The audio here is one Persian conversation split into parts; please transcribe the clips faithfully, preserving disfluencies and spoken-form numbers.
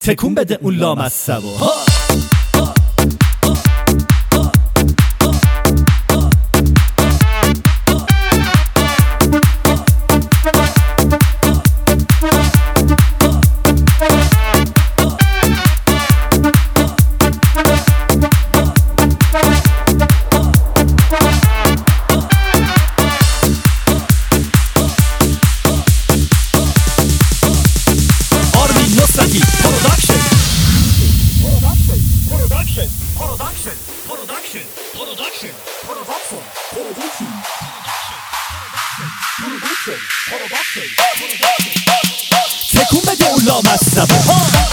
تکون بده اون لامصبو. Production, production, production, production, production, production, production. تکون بده اون لامصبو.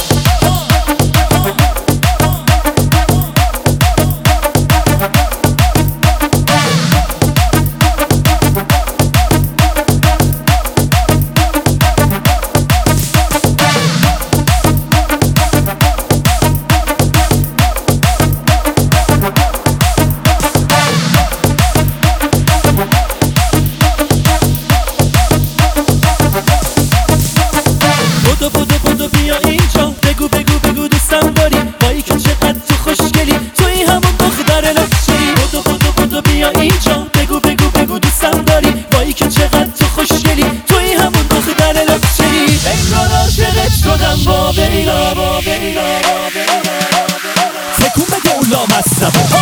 بیا اینجا بگو بگو بگو دوستم داری بایی که چقدر تو خوشگلی توی همون دختر لچی. بدو بدو بدو بیا اینجا بگو بگو بگو دوستم داری بایی که چقدر تو خوشگلی توی همون دختر لچی. انگار عاشقت شدم با بیلا با بیلا با بیلا. تکون بده اون لامصبو.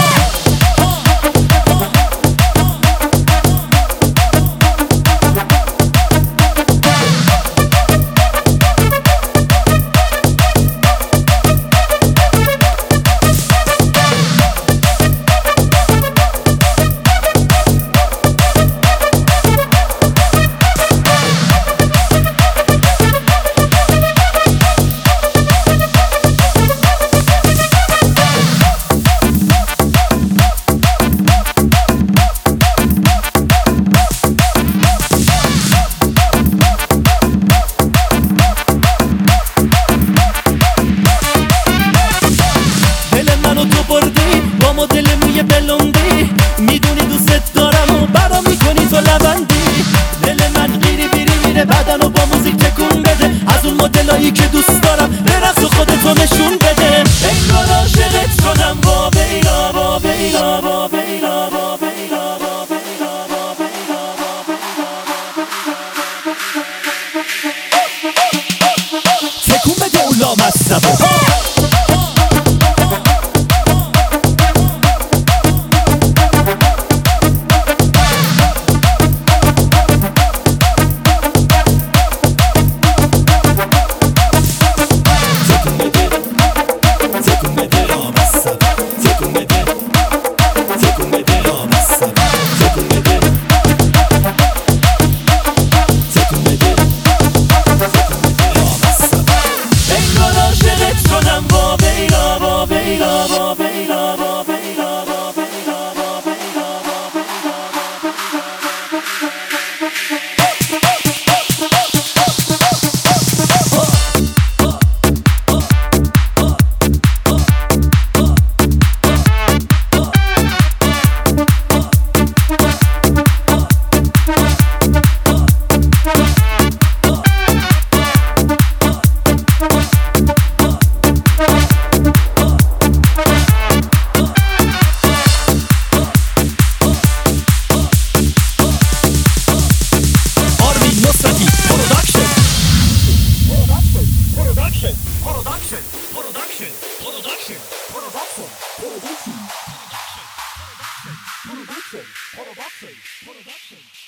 با مدل موی بلوندی میدونی دوست دارم و برا میکنی تو لبندی. دل من گیری بیری میره بدن و با موزیک تکون بده از اون مدلایی که دوست دارم برقص و خودتو نشون بده. انگار عاشقت شدم با بیلا با بیلا با بیلا با بیلا با بیلا با بیلا با بیلا. تکون بده اون لامصبو. Production, production, production, production, production, production, production, production, production, production.